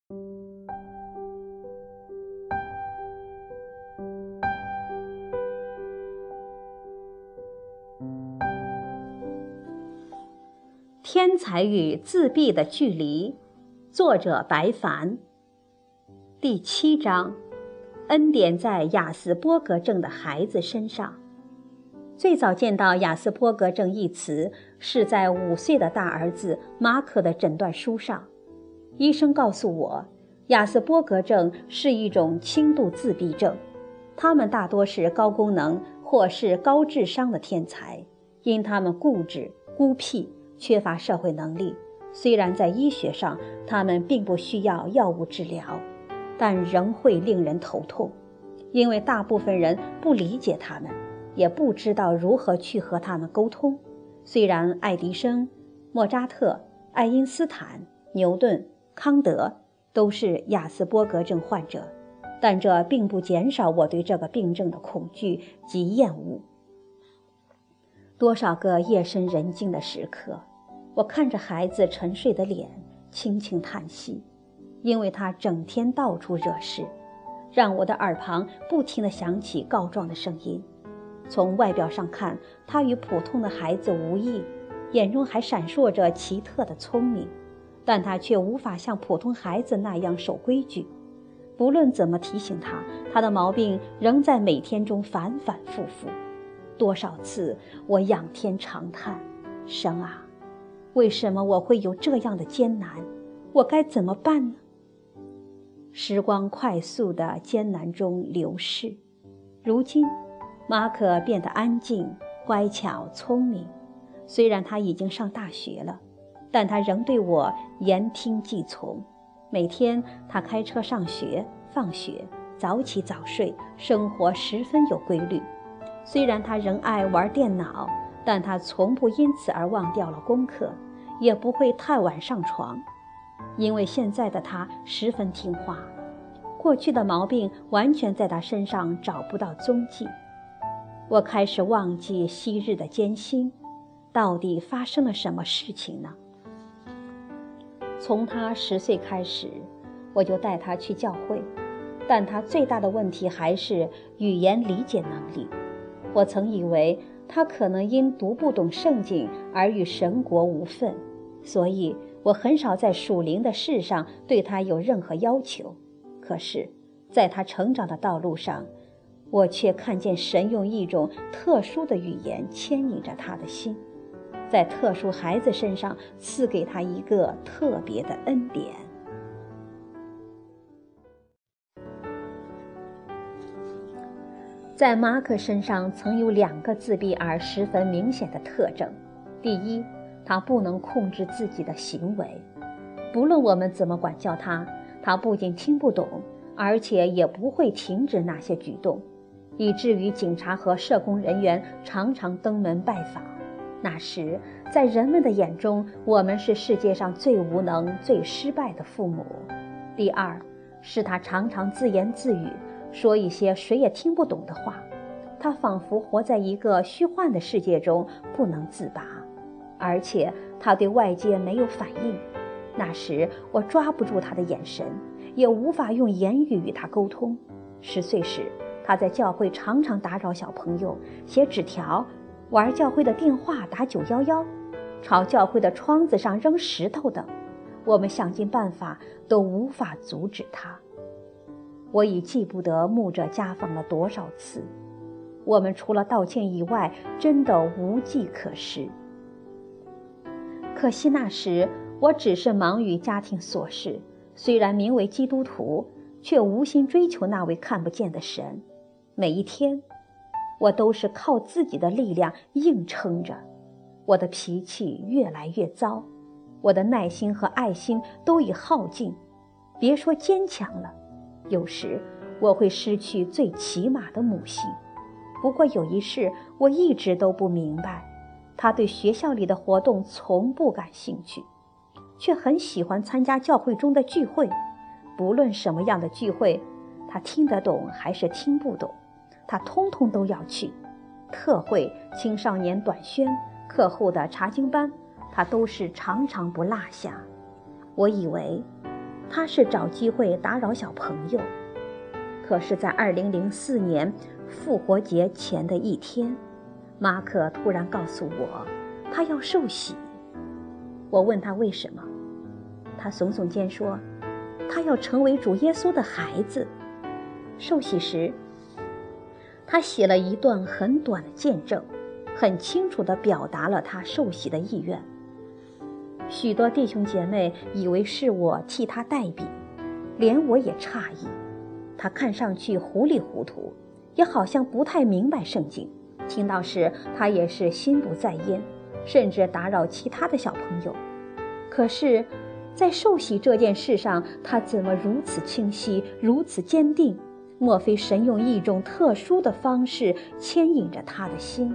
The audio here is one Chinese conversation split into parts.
天才与自闭的距离，作者白凡。第7章，恩典在雅斯伯格症的孩子身上。最早见到雅斯伯格症一词是在5岁的大儿子马可的诊断书上。医生告诉我，雅斯伯格症是一种轻度自闭症，他们大多是高功能或是高智商的天才，因他们固执、孤僻，缺乏社会能力。虽然在医学上他们并不需要药物治疗，但仍会令人头痛，因为大部分人不理解他们，也不知道如何去和他们沟通。虽然爱迪生、莫扎特、爱因斯坦、牛顿、康德都是雅斯伯格症患者，但这并不减少我对这个病症的恐惧及厌恶。多少个夜深人静的时刻，我看着孩子沉睡的脸，轻轻叹息，因为他整天到处惹事，让我的耳旁不停地响起告状的声音。从外表上看，他与普通的孩子无异，眼中还闪烁着奇特的聪明，但他却无法像普通孩子那样守规矩。不论怎么提醒他，他的毛病仍在每天中反反复复。多少次我仰天长叹，神啊，为什么我会有这样的艰难？我该怎么办呢？时光快速的艰难中流逝，如今马可变得安静、乖巧、聪明。虽然他已经上大学了，但他仍对我言听计从。每天他开车上学、放学，早起早睡，生活十分有规律。虽然他仍爱玩电脑，但他从不因此而忘掉了功课，也不会太晚上床，因为现在的他十分听话。过去的毛病完全在他身上找不到踪迹。我开始忘记昔日的艰辛，到底发生了什么事情呢？从他10岁开始，我就带他去教会，但他最大的问题还是语言理解能力。我曾以为他可能因读不懂圣经而与神国无分，所以我很少在属灵的事上对他有任何要求。可是在他成长的道路上，我却看见神用一种特殊的语言牵引着他的心，在特殊孩子身上赐给他一个特别的恩典。在马可身上曾有2个自闭而十分明显的特征。第一，他不能控制自己的行为，不论我们怎么管教他，他不仅听不懂，而且也不会停止那些举动，以至于警察和社工人员常常登门拜访。那时在人们的眼中，我们是世界上最无能、最失败的父母。第二，是他常常自言自语，说一些谁也听不懂的话，他仿佛活在一个虚幻的世界中，不能自拔，而且他对外界没有反应。那时我抓不住他的眼神，也无法用言语与他沟通。10岁时，他在教会常常打扰小朋友，写纸条，玩教会的电话，打911，朝教会的窗子上扔石头等。我们想尽办法都无法阻止他。我已记不得牧者家访了多少次，我们除了道歉以外，真的无计可施。可惜那时我只是忙于家庭琐事，虽然名为基督徒，却无心追求那位看不见的神。每一天，我都是靠自己的力量硬撑着。我的脾气越来越糟，我的耐心和爱心都已耗尽，别说坚强了，有时我会失去最起码的母性。不过有一事我一直都不明白，他对学校里的活动从不感兴趣，却很喜欢参加教会中的聚会。不论什么样的聚会，他听得懂还是听不懂，他通通都要去。特会、青少年短宣、课后的查经班，他都是常常不落下。我以为他是找机会打扰小朋友。可是在2004年复活节前的一天，马可突然告诉我，他要受洗。我问他为什么，他耸耸肩说，他要成为主耶稣的孩子。受洗时，他写了一段很短的见证，很清楚地表达了他受洗的意愿。许多弟兄姐妹以为是我替他代笔，连我也诧异。他看上去糊里糊涂，也好像不太明白圣经，听到时他也是心不在焉，甚至打扰其他的小朋友。可是在受洗这件事上，他怎么如此清晰，如此坚定？莫非神用一种特殊的方式牵引着他的心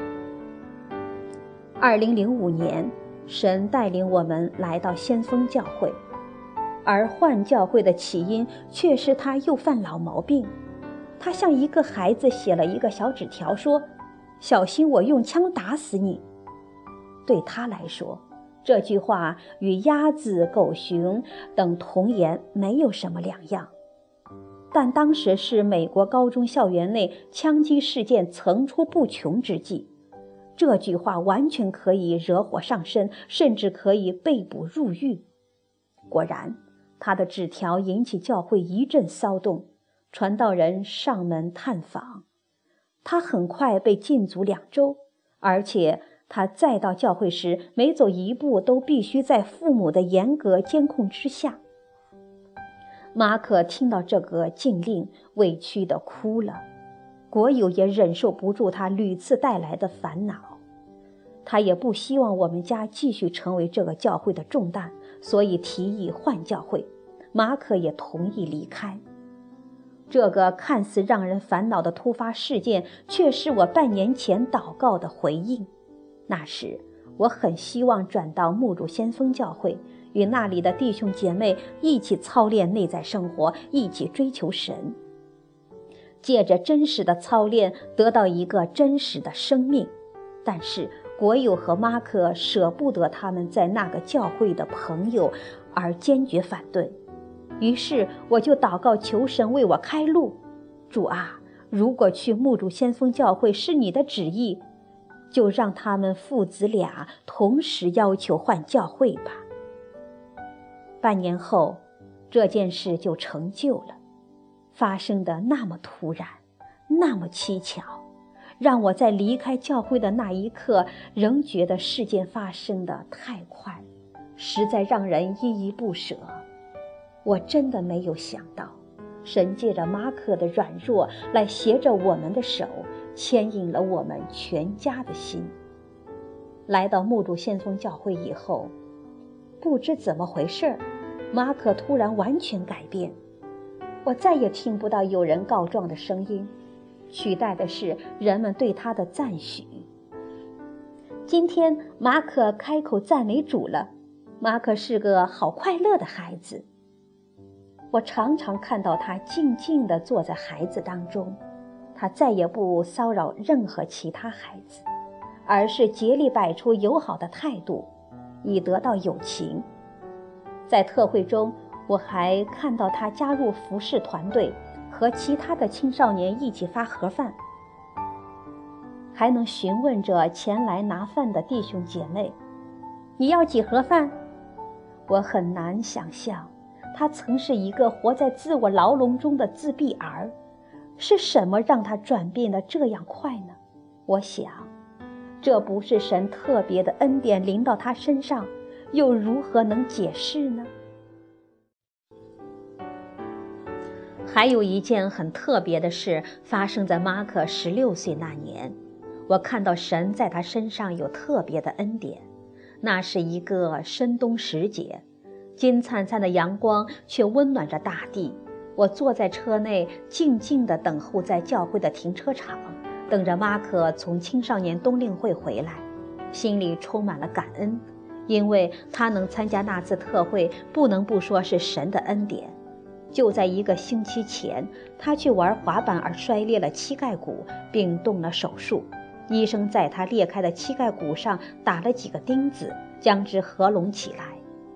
？2005年，神带领我们来到先锋教会，而换教会的起因却是他又犯老毛病。他像一个孩子写了一个小纸条，说：“小心我用枪打死你。”对他来说，这句话与鸭子、狗熊等童言没有什么两样。但当时是美国高中校园内枪击事件层出不穷之际，这句话完全可以惹火上身，甚至可以被捕入狱。果然，他的纸条引起教会一阵骚动，传道人上门探访。他很快被禁足2周，而且他再到教会时，每走一步都必须在父母的严格监控之下。马可听到这个禁令，委屈地哭了。国友也忍受不住他屡次带来的烦恼，他也不希望我们家继续成为这个教会的重担，所以提议换教会。马可也同意离开。这个看似让人烦恼的突发事件，却是我半年前祷告的回应。那时我很希望转到牧主先锋教会，与那里的弟兄姐妹一起操练内在生活，一起追求神，借着真实的操练得到一个真实的生命。但是国友和马可舍不得他们在那个教会的朋友，而坚决反对。于是我就祷告求神为我开路。主啊，如果去牧主先锋教会是你的旨意，就让他们父子俩同时要求换教会吧。半年后，这件事就成就了，发生的那么突然，那么蹊跷，让我在离开教会的那一刻，仍觉得事件发生的太快，实在让人依依不舍。我真的没有想到，神借着马可的软弱来携着我们的手，牵引了我们全家的心。来到牧主先锋教会以后，不知怎么回事，马可突然完全改变。我再也听不到有人告状的声音，取代的是人们对他的赞许。今天马可开口赞美主了，马可是个好快乐的孩子。我常常看到他静静地坐在孩子当中，他再也不骚扰任何其他孩子，而是竭力摆出友好的态度，以得到友情。在特会中，我还看到他加入服侍团队，和其他的青少年一起发盒饭，还能询问着前来拿饭的弟兄姐妹：“你要几盒饭？”我很难想象他曾是一个活在自我牢笼中的自闭儿，是什么让他转变得这样快呢？我想，这不是神特别的恩典临到他身上，又如何能解释呢？还有一件很特别的事发生在马可16岁那年，我看到神在他身上有特别的恩典。那是一个深冬时节，金灿灿的阳光却温暖着大地。我坐在车内，静静地等候在教会的停车场，等着马可从青少年冬令会回来，心里充满了感恩，因为他能参加那次特会，不能不说是神的恩典。就在1个星期前，他去玩滑板而摔裂了膝盖骨，并动了手术。医生在他裂开的膝盖骨上打了几个钉子，将之合拢起来。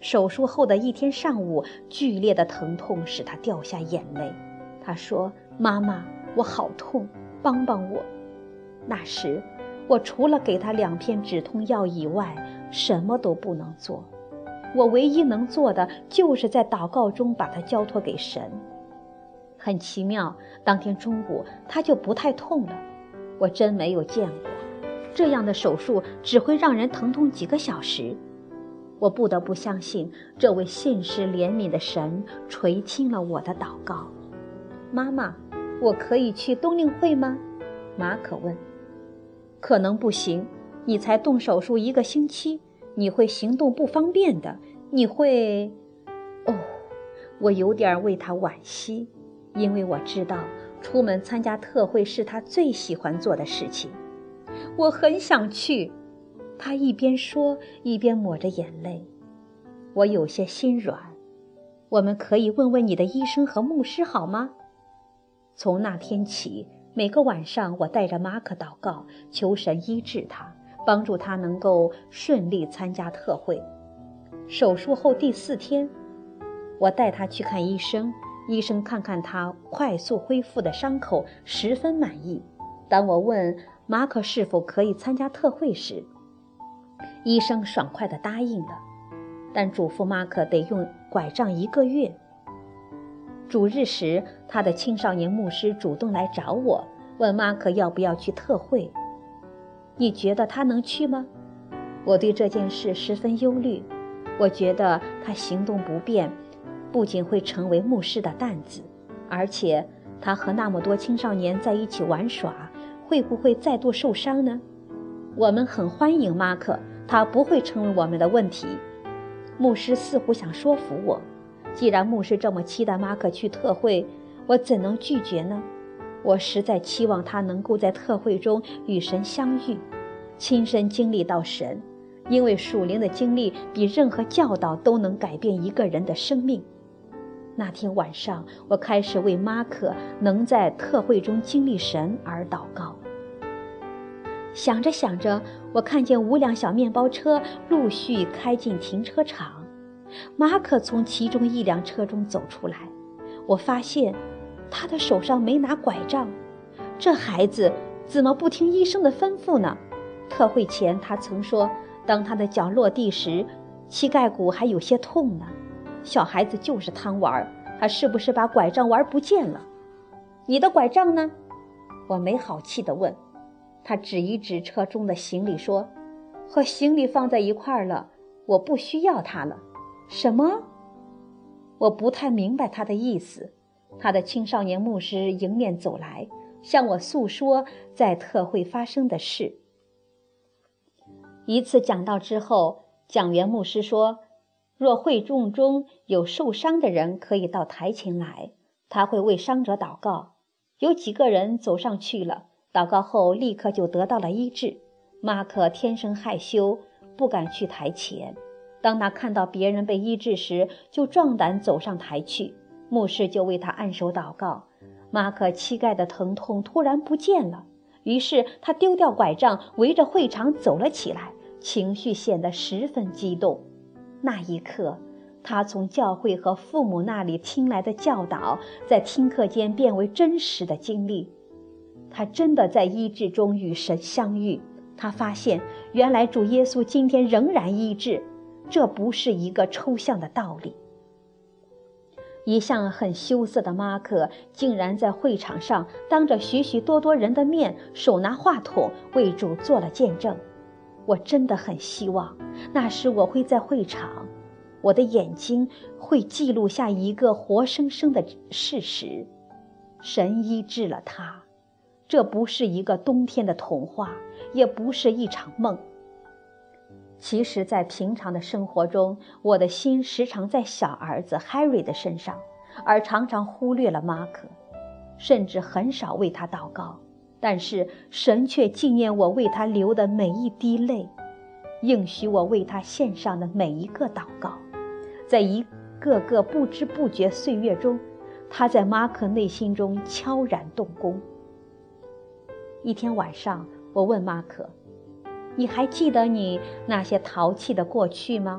手术后的一天上午，剧烈的疼痛使他掉下眼泪。他说：“妈妈，我好痛，帮帮我。”那时，我除了给他2片止痛药以外，什么都不能做。我唯一能做的，就是在祷告中把他交托给神。很奇妙，当天中午他就不太痛了。我真没有见过这样的手术，只会让人疼痛几个小时。我不得不相信，这位信实怜悯的神垂听了我的祷告。妈妈，我可以去冬令会吗？马可问。可能不行，你才动手术1个星期，你会行动不方便的，你会……我有点为他惋惜，因为我知道出门参加特会是他最喜欢做的事情。我很想去，他一边说一边抹着眼泪。我有些心软。我们可以问问你的医生和牧师好吗？从那天起，每个晚上我带着马可祷告，求神医治他，帮助他能够顺利参加特会。手术后第4天，我带他去看医生，医生看看他快速恢复的伤口，十分满意。当我问马可是否可以参加特会时，医生爽快地答应了，但嘱咐马可得用拐杖1个月。主日时，他的青少年牧师主动来找我，问马可要不要去特会。你觉得他能去吗？我对这件事十分忧虑。我觉得他行动不便，不仅会成为牧师的担子，而且他和那么多青少年在一起玩耍，会不会再度受伤呢？我们很欢迎马可，他不会成为我们的问题。牧师似乎想说服我，既然牧师这么期待马可去特会，我怎能拒绝呢？我实在期望他能够在特会中与神相遇，亲身经历到神，因为属灵的经历比任何教导都能改变一个人的生命。那天晚上，我开始为马可能在特会中经历神而祷告。想着想着，我看见5辆小面包车陆续开进停车场，马可从其中1辆车中走出来。我发现他的手上没拿拐杖，这孩子怎么不听医生的吩咐呢？特会前他曾说，当他的脚落地时，膝盖骨还有些痛呢。小孩子就是贪玩，他是不是把拐杖玩不见了？你的拐杖呢？我没好气地问。他指一指车中的行李说，和行李放在一块儿了，我不需要它了。什么？我不太明白他的意思。他的青少年牧师迎面走来，向我诉说在特会发生的事。一次讲道之后，讲员牧师说，若会众中有受伤的人，可以到台前来，他会为伤者祷告。有几个人走上去了，祷告后立刻就得到了医治。马可天生害羞，不敢去台前。当他看到别人被医治时，就壮胆走上台去，牧师就为他按手祷告。马可膝盖的疼痛突然不见了，于是他丢掉拐杖，围着会场走了起来，情绪显得十分激动。那一刻，他从教会和父母那里听来的教导，在听课间变为真实的经历。他真的在医治中与神相遇，他发现原来主耶稣今天仍然医治，这不是一个抽象的道理。一向很羞涩的马可竟然在会场上当着许许多多人的面，手拿话筒为主做了见证。我真的很希望那时我会在会场，我的眼睛会记录下一个活生生的事实。神医治了他，这不是一个冬天的童话，也不是一场梦。其实在平常的生活中，我的心时常在小儿子 Harry 的身上，而常常忽略了马可，甚至很少为他祷告。但是神却纪念我为他流的每一滴泪，应许我为他献上的每一个祷告。在一个个不知不觉岁月中，他在马可内心中悄然动工。一天晚上，我问马可，你还记得你那些淘气的过去吗？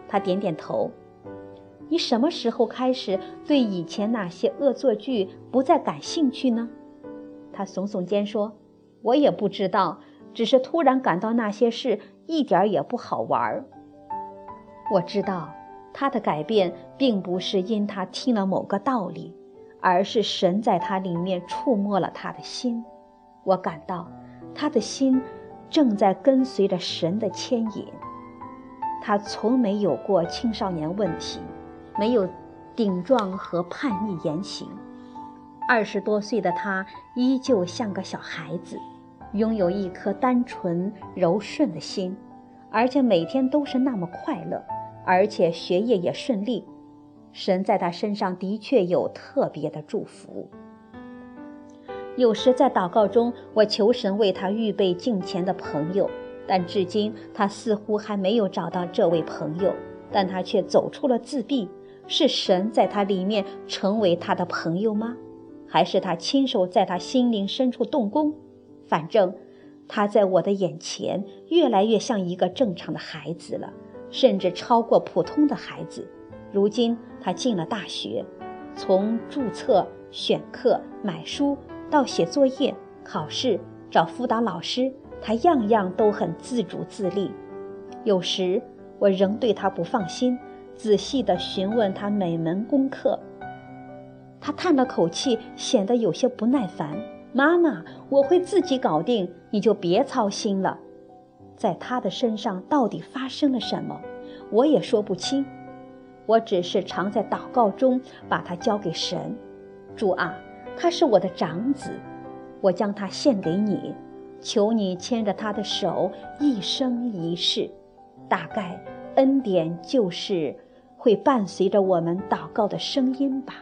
他点点头。你什么时候开始对以前那些恶作剧不再感兴趣呢？他耸耸肩说，我也不知道，只是突然感到那些事一点也不好玩。我知道他的改变并不是因他听了某个道理，而是神在他里面触摸了他的心。我感到他的心正在跟随着神的牵引。他从没有过青少年问题，没有顶撞和叛逆言行。20多岁的他依旧像个小孩子，拥有一颗单纯柔顺的心，而且每天都是那么快乐，而且学业也顺利。神在他身上的确有特别的祝福。有时在祷告中，我求神为他预备敬虔的朋友，但至今他似乎还没有找到这位朋友，但他却走出了自闭。是神在他里面成为他的朋友吗？还是他亲手在他心灵深处动工？反正他在我的眼前越来越像一个正常的孩子了，甚至超过普通的孩子。如今他进了大学，从注册、选课、买书到写作业、考试、找辅导老师，他样样都很自主自立。有时我仍对他不放心，仔细地询问他每门功课。他叹了口气，显得有些不耐烦。妈妈，我会自己搞定，你就别操心了。在他的身上到底发生了什么，我也说不清。我只是常在祷告中把他交给神。主啊，他是我的长子，我将他献给你，求你牵着他的手一生一世。大概恩典就是会伴随着我们祷告的声音吧。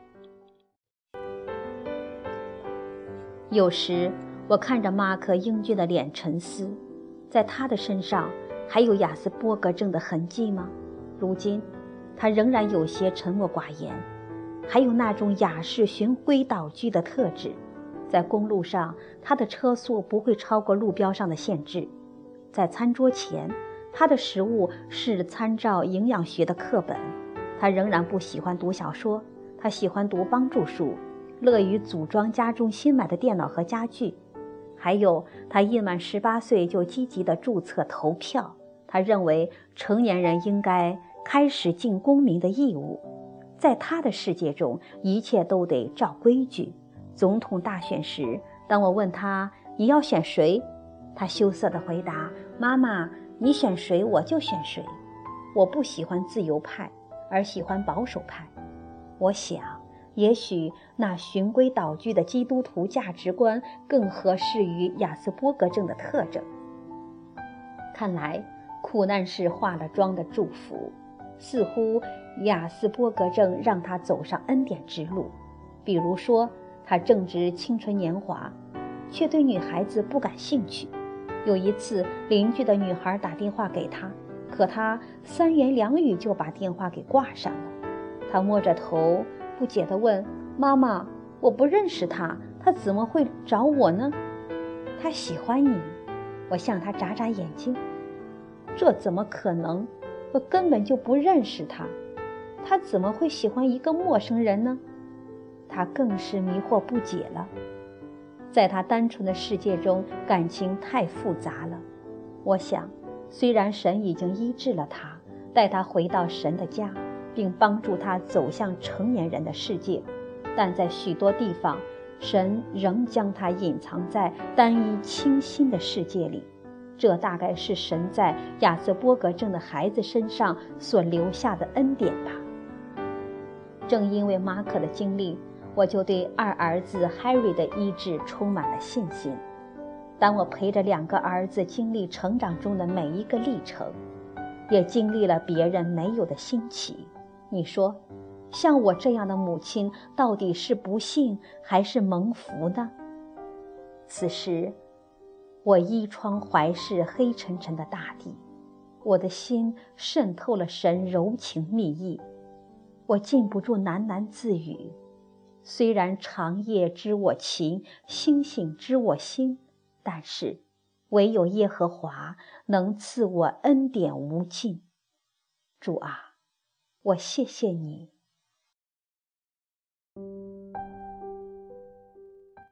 有时我看着马克英俊的脸沉思，在他的身上还有亚斯伯格症的痕迹吗？如今他仍然有些沉默寡言，还有那种雅士循规蹈矩的特质。在公路上，他的车速不会超过路标上的限制。在餐桌前，他的食物是参照营养学的课本。他仍然不喜欢读小说，他喜欢读帮助书，乐于组装家中新买的电脑和家具。还有，他一满18岁就积极地注册投票。他认为成年人应该开始尽公民的义务。在他的世界中，一切都得照规矩。总统大选时，当我问他你要选谁，他羞涩地回答，妈妈，你选谁我就选谁。我不喜欢自由派，而喜欢保守派。我想也许那循规蹈矩的基督徒价值观更合适于亚斯伯格症的特征。看来苦难是化了妆的祝福，似乎亚斯伯格症让他走上恩典之路。比如说，他正值青春年华，却对女孩子不感兴趣。有一次，邻居的女孩打电话给他，可他3言2语就把电话给挂上了。他摸着头不解地问，妈妈，我不认识他，他怎么会找我呢？他喜欢你。我向他眨眨眼睛，这怎么可能？我根本就不认识他，他怎么会喜欢一个陌生人呢？他更是迷惑不解了。在他单纯的世界中，感情太复杂了。我想，虽然神已经医治了他，带他回到神的家，并帮助他走向成年人的世界，但在许多地方，神仍将他隐藏在单一清新的世界里。这大概是神在亚斯伯格症的孩子身上所留下的恩典吧。正因为马可的经历，我就对二儿子 Harry 的医治充满了信心。当我陪着2个儿子经历成长中的每一个历程，也经历了别人没有的新奇，你说，像我这样的母亲到底是不幸还是蒙福呢？此时我依窗怀视黑沉沉的大地，我的心渗透了神柔情蜜意。我禁不住喃喃自语，虽然长夜知我情，星星知我心，但是唯有耶和华能赐我恩典无尽。 主啊，我谢谢你。